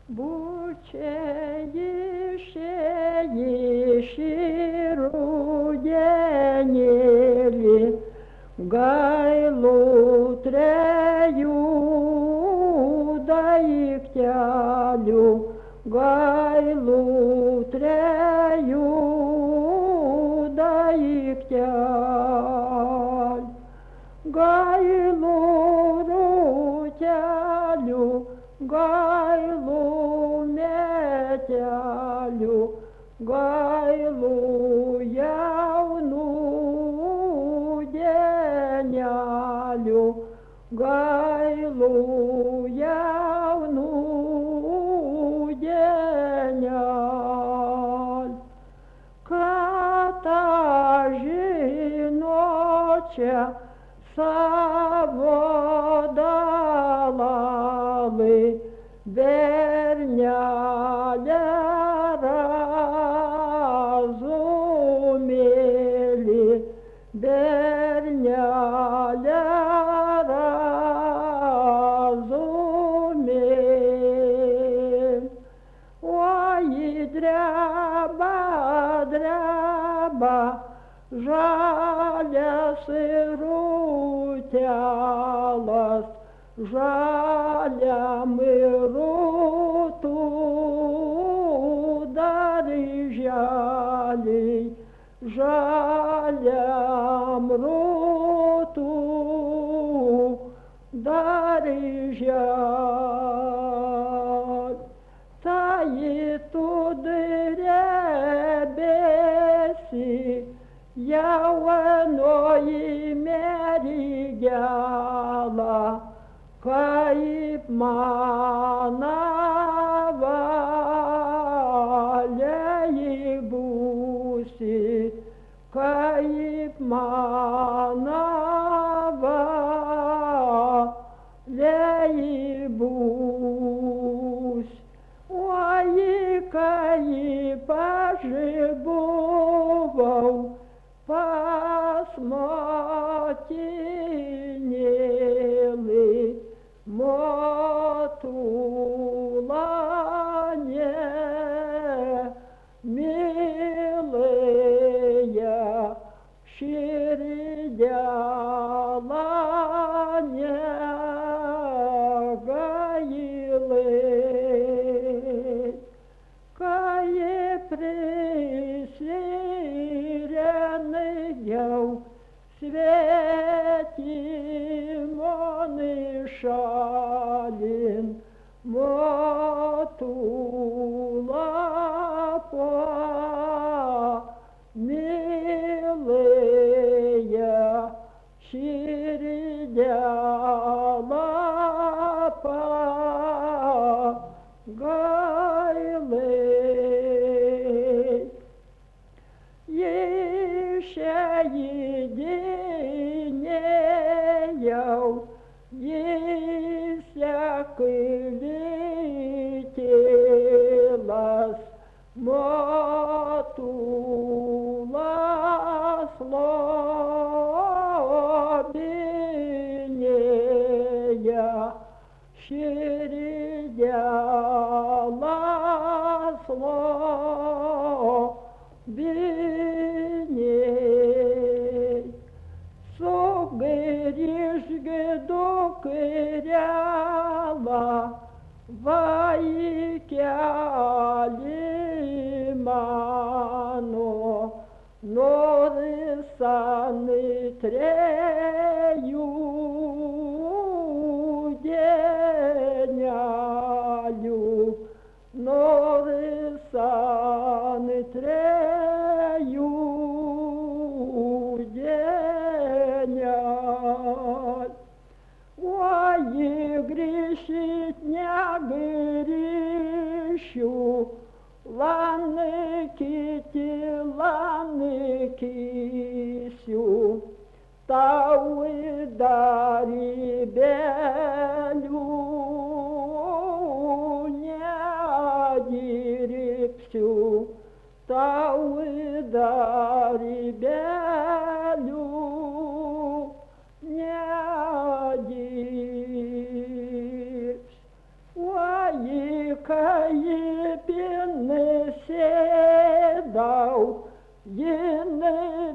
Bučejiši rudenėlį, gailų trejų daiktelių, gailų trejų daiktelių, gailų rūtelių, gailų metelių, gailų jaunų dienelių, gailų jaunų dienelių. Katažino čia savo dalalai, bernelė razumėlį, bernelė razumėlį. Oi, dreba, dreba, žalias rūtelas, žaliam rūtų darželiai, žaliam rūtų darželiai. Tai tu drebesi, jaunoji mergela, kaip mana valia būsi, kaip mana valia būsi. Oi, kaip aš buvau pas motinėlį, motula nemylėjo, širdela negailėjo. Kai prisirenai jau svetimon šalin, motula pamylėjo, širdela pagailėjo. Išeidinėjau, jis seklytėlas, motulas lobinėja, širdelas lobinėja. Sugrįžk dukrela, vaikeli mano, noris ant trejų dienelių, noris ant trejų dienelių. Oi, grįžt negrįšiu, lankyti lankysiu, tau darybelių nedirbsiu, tau darybelių nedirbsiu. Oi, kai sėdau, jinai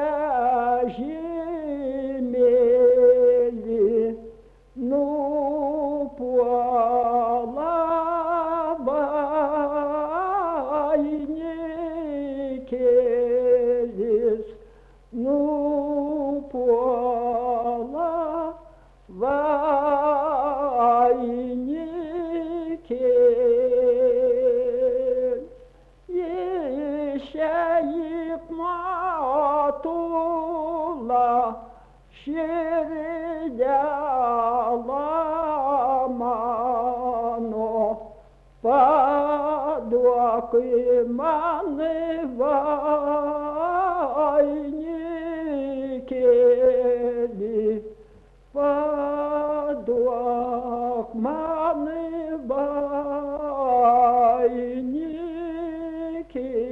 vežimėlį nupuola vainikėlis, nupuola vainikėlis. Išeik matula, širdela mano, paduok man vainikėlį, paduok man vainikėlį.